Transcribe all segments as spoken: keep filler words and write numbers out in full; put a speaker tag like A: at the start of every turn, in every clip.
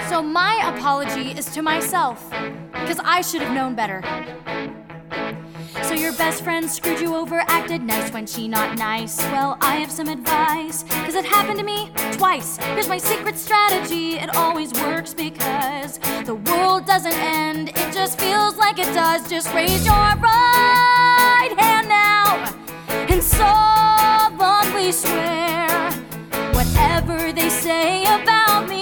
A: So my apology is to myself, because I should have known better. So your best friend screwed you over, acted nice when she not nice. Well, I have some advice, cause it happened to me twice. Here's my secret strategy, it always works because the world doesn't end, it just feels like it does. Just raise your right hand now and solemnly swear, whatever they say about me,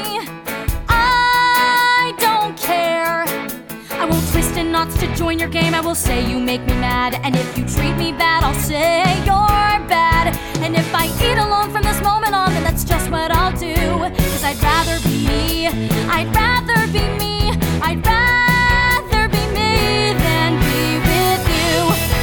A: I don't care. I won't twist in knots to join your game. I will say you make me mad, and if you treat me bad, I'll say you're bad. And if I eat alone from this moment on, then that's just what I'll do. Cause I'd rather be me, I'd rather be me, I'd rather be me than be with you.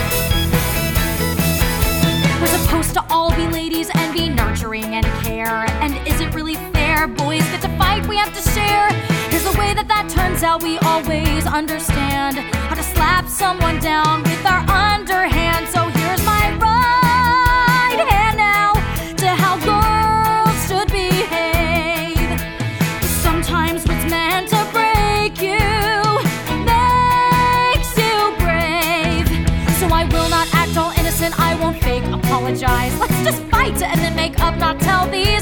A: We're supposed to all be ladies and be nurturing and care. And is it really fair? Boys get to fight, we have to share. Here's the way that that turns out, we always understand how to slap someone down with our underhand. So here's my right hand now to how girls should behave. Sometimes what's meant to break you makes you brave. So I will not act all innocent, I won't fake apologize. Let's just fight and then make up, not tell these